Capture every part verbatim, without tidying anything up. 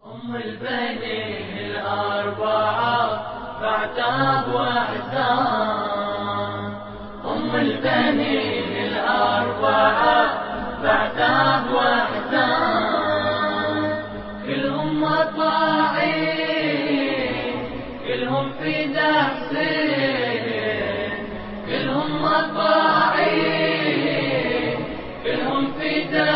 أم البنين الأربعة بعتاب وأحزان. أم البنين الأربعة بعتاب وأحزان. كلهم مطاعين كلهم في حسين. كلهم مطاعين كلهم في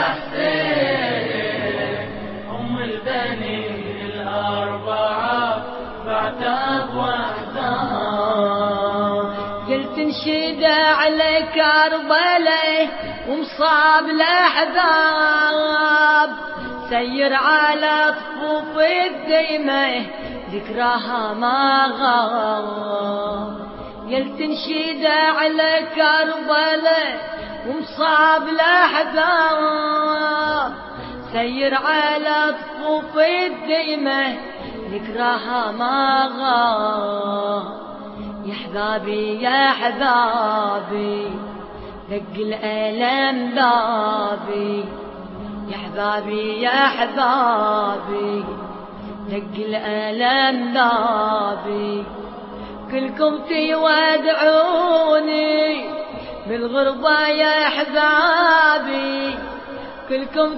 حسين. أم البنين الأربعة بعتاب وأحزان. قلت انشد على كربلاء ومصاب الأحباب، سير على صفوف الديمة ذكراها ما غاب. قلت انشد على كربلاء ومصاب الأحباب، سير على صفوف الديمة ذكراها ما غاب. يا حبابي يا حبابي دق الألم بابي. يا حبابي يا حبابي دق الألم بابي. كلكم تودعوني بالغربة يا حبابي. كلكم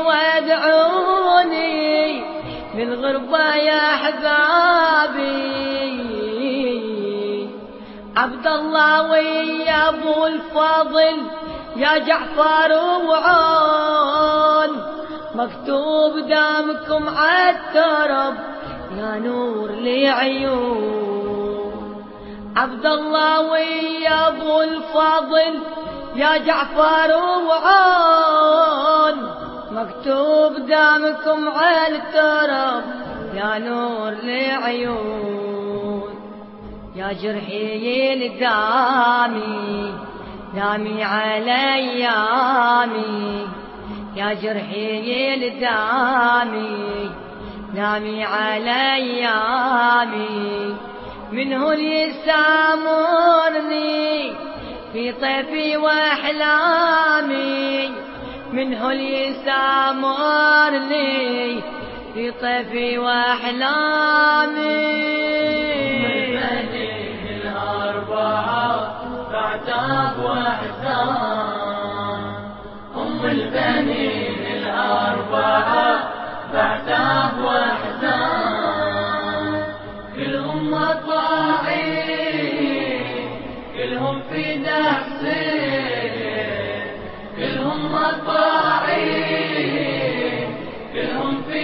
تودعوني بالغربة يا حبابي. عبد الله ويا ابو الفضل يا جعفر وعون، مكتوب دامكم عالترب يا نور لعيون. عبد الله ويا ابو الفضل يا جعفر وعون، مكتوب دامكم عالترب يا نور لعيون. يا جرحي الدامي دامي على ايامي. يا جرحي الدامي دامي على ايامي. منه يسامرني في طيفي واحلامي. منه يسامرني في طيفي واحلامي. بعتاب وأحزان. أم البنين الأربعة بعتاب وأحزان. كلهم مطاعين كلهم في حسين. كلهم مطاعين كلهم في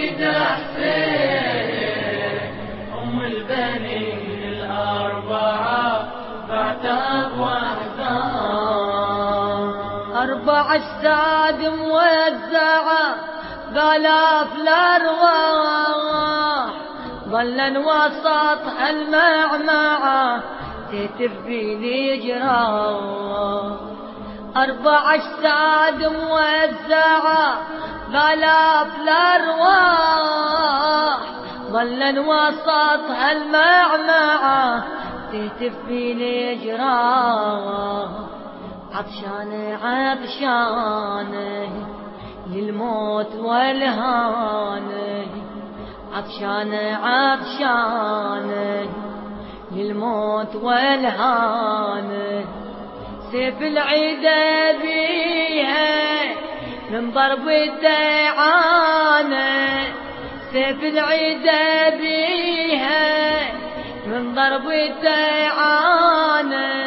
حسين. أم البنين الأربعة بعتاب وأحزان. أربع أجساد موزعة بالاف الأرواح، ظلا وسطها المعمعة تهتف بلي جراح. أربع أجساد موزعة بالاف الأرواح، ظلا وسطها المعمعة تهتف بلي جراح. عطشانة عطشانة للموت والهانة. عطشانة عطشانة للموت والهانة. سيف العدا بيها من ضرب الدعانة. سيف العدا بيها من ضرب الدعانة.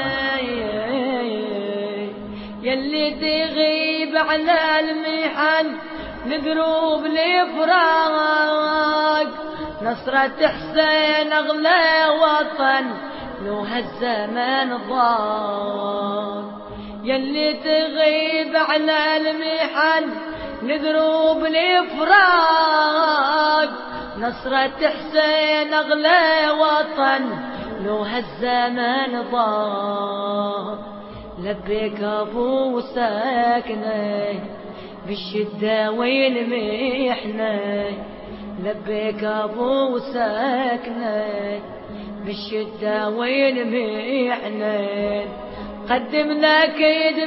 يلي تغيب على المحن لدروب الفراق. نصرة حسين أغلى وطن لو هالزمن ضاق. يلي تغيب على المحن لدروب الفراق. نصرة حسين أغلى وطن لو هالزمن ضاق. لبيك أبو ساكنة بالشدة والمحنة. لبيك أبو ساكنة بالشدة والمحنة. قدمنا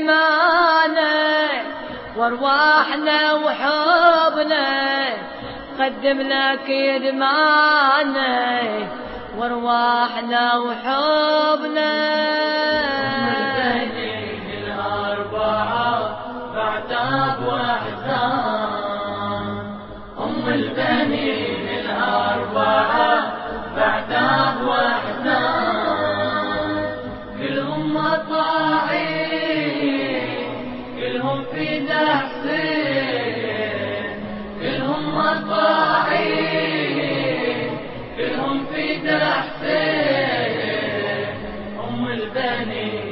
كدمانا وارواحنا وحبنا. قدم لك يدمانا وارواحنا وحبنا. أم البنين الأربعة بعتاب وأحزان، أم البنين الأربعة بعتاب وأحزان، كلهم مطاعين كلهم في حسين، كلهم مطاعين كلهم في حسين. أم البنين